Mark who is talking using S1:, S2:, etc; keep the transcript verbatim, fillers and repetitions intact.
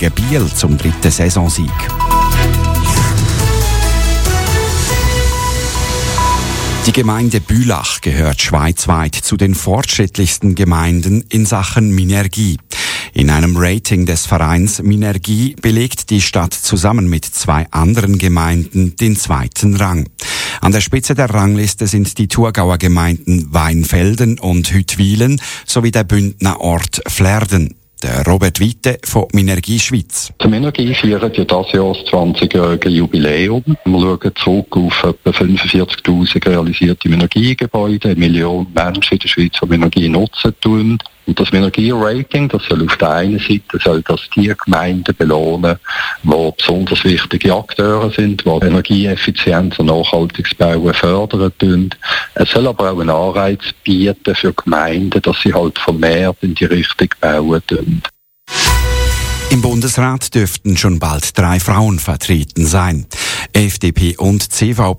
S1: gegen Biel zum dritten Saisonsieg. Die Gemeinde Bülach gehört schweizweit zu den fortschrittlichsten Gemeinden in Sachen Minergie. In einem Rating des Vereins Minergie belegt die Stadt zusammen mit zwei anderen Gemeinden den zweiten Rang. An der Spitze der Rangliste sind die Thurgauer Gemeinden Weinfelden und Hüttwilen sowie der Bündner Ort Flerden. Der Robert Witte von Minergie Schweiz.
S2: Die Minergie feiert ja dieses Jahr das zwanzigjährige Jubiläum. Wir schauen zurück auf etwa fünfundvierzigtausend realisierte Minergiegebäude, eine Million Menschen in der Schweiz, die Minergie nutzen tun. Und das Minergie-Rating, das soll auf der einen Seite soll das die Gemeinden belohnen, die besonders wichtige Akteure sind, die Energieeffizienz und nachhaltiges Bauen fördern tun. Es soll aber auch einen Anreiz bieten für Gemeinden, dass sie halt vermehrt in die Richtung bauen tun.
S1: Im Bundesrat dürften schon bald drei Frauen vertreten sein. F D P und C V P